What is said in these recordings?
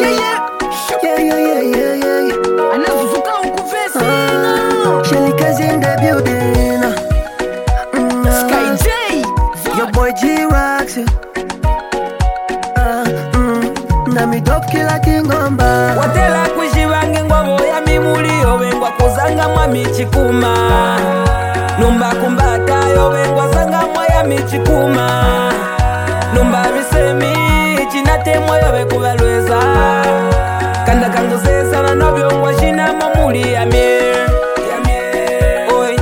Anazuzuka ukuvesi Shelika's in the building. Sky J Your boy G-Rocks. Nami dope kila kingomba. watela kujibange ngwabo ya mimuli obengwa kuzanga mwa michikuma numba kumbata yobengwa sanga mwa ya michikuma numba bisemi chinatemwa yobe kubalweza kanda kanguzeza na nobyongwa shina mamuli ya mie oi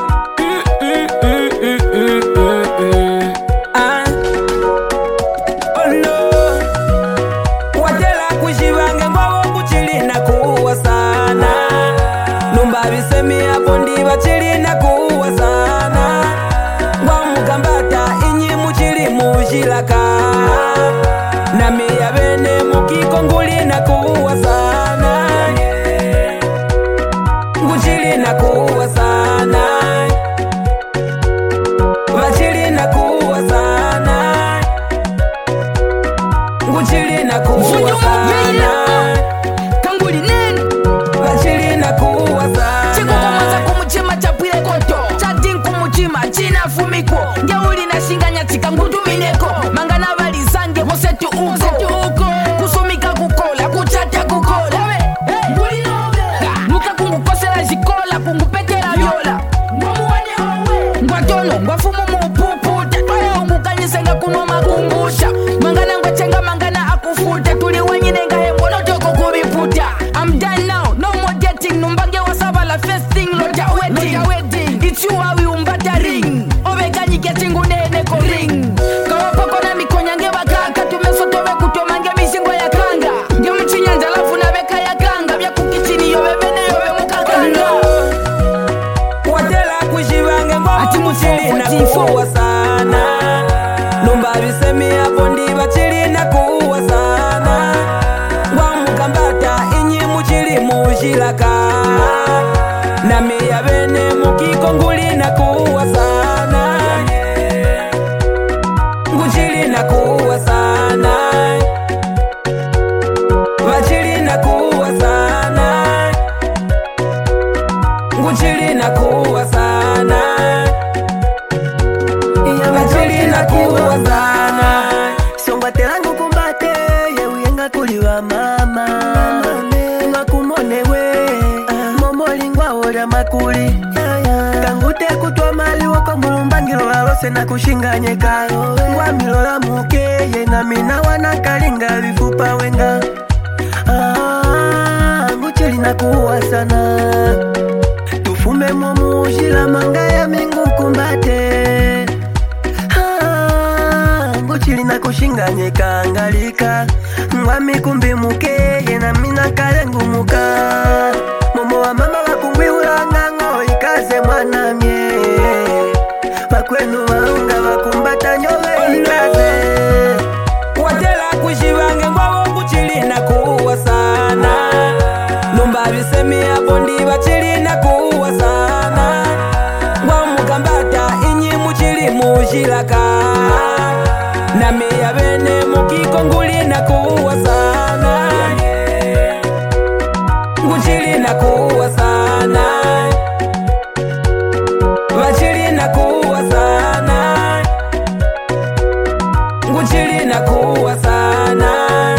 bisemi hapo ndiba chili na kuwa sana ngwa mukambata inyi muchili mujilaka nami ya bene mukiko nguli na kuwa sana nguchili na kuwa sana bachili na kuwa sana nguchili na kuwa sana kanguli nene bachili na kuwa sana china fumiko ngeuli na shinganya tika ngudu mineko mangana bali zange mosetu uko kusumika kukola kuchata kukola nguli nobe muka kungukosela jikola kungupetela vyola ngwatono ngwafumu mupuputa twale ungukanisenga kunwa makumbusha mangana ngwachenga mangana akufuta tuli wanyine ngahe mbono toko kubiputa I'm done now no more dating numbange wasaba la first thing loja wedding it's you how you ring obekanye ketingu nene ko ring kawapoko na mikonyange bakaka tumesotobe kutomange misingo ya kanga nge mchinyanja lafu na beka ya kanga bya kukitini yobe bene yobe mukakanga watela kujibange ngo ati muchili na kuwa sana numba bisemi hapo ndiba chili na kuwa sana ngwa mukambata inyi muchili mujilaka nami ya bene mukiko nguli na kuwa sana nguchili na kuwa sana bachili na kuwa sana nguchili na kuwa sana bachili na kuwa sana Songa telangu kumbate ye uyenga kuliwa mama ngakumonewe momolingwa ola makuli kangute kutwa mali wako mulumbangiro walose na kushinganyeka ngwa milola muke ye na mina wanakalinga vifupa wenga ngucheli na kuwa sana tufume momujila manga ya mingu kumbate nguchili na kushinganyeka ngalika ngwa mikumbi muke ye na mina kalengu muka momo wa mama wakungwi ulangango ikaze mwanamye makwenu waunga wakumbata nyowe ikaze watela kujibange ngwabo kuchili na kuwa sana numba bisemi hapo ndiba chili na kuwa sana ngwa mukambata inyi muchili mujilaka nami ya bene mukiko nguli na kuwa sana nguchili na kuwa sana bachili na kuwa sana nguchili na kuwa sana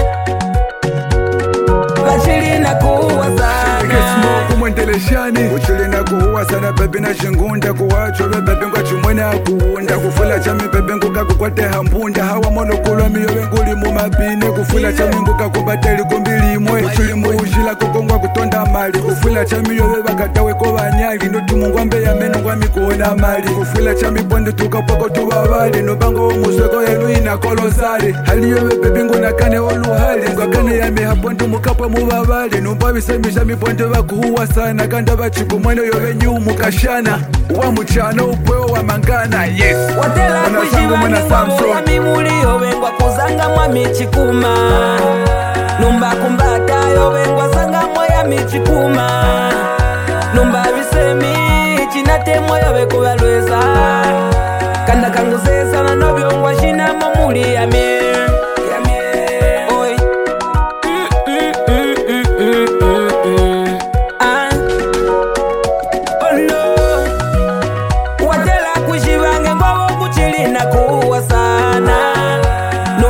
bachili na kuwa sana kumwendeleshani uchili na kuwa sana pepe na shingunda kuwacho pepe ngwa chumwene akuunda kufula chami pepe nguka kukwate hambunda hawa monokulwa miyowe nguli mumapine kufula chami nguka kubateli kumbilimwe uchili muujila kukongwa kutonda mali kufula chami yowe bakatawe ko banyali notumungwa mbe ya meno ngwa mikuona mali kufula chami ponde tukapoko tubabali nobango omusweko yelu ina kolosali hali yowe pepe nguna kane oluhali ngwa kane yame haponde mukapwe mubabali numba bisemisha miponde bakuhuwa sana kanda bachikumwene yowe nyumu kashana wa muchano upweo wa mangana yes watela kujibange ngwabo ya mimuli obengwa kuzanga mwa michikuma numba kumbata yobengwa sanga mwa ya michikuma numba bisemi chinatemwa yobe kubalweza kanda kanguzeza na nobyongwa shina mamuli ya mie oi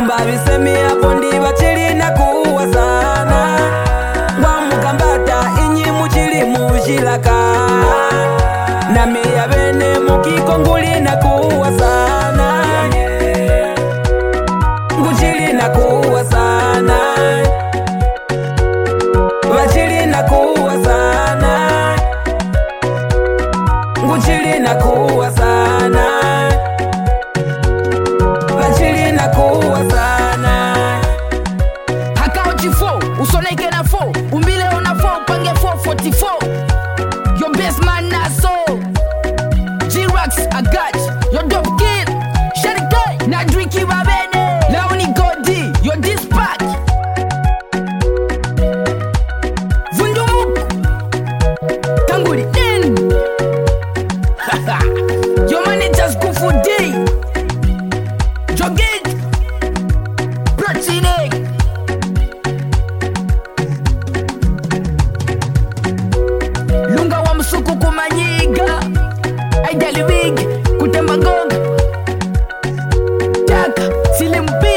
Mbabisemi hapo ndi bachili na kuwa sana. Wamukambata inyi muchili mujilaka. Nami ya bene mukikonguli na kuwa sana. Nguchili na kuwa sana. Bachili na kuwa sana. Nguchili na kuwa sana. Bachili na kuwa sana. Hakao chifo, usoneke na fo. Umbile ona fo, pange 444. Your best man na so. G-Rax, I got your dope kid. Sherry na drinki babene. Laoni Godi, your dispack. Vundumuku, Tanguli in. Your managers go for day. Jogig, Protein. Lunga wa msuku kumanyiga. Aidali big, kutemba gonga. Taka, silimpi.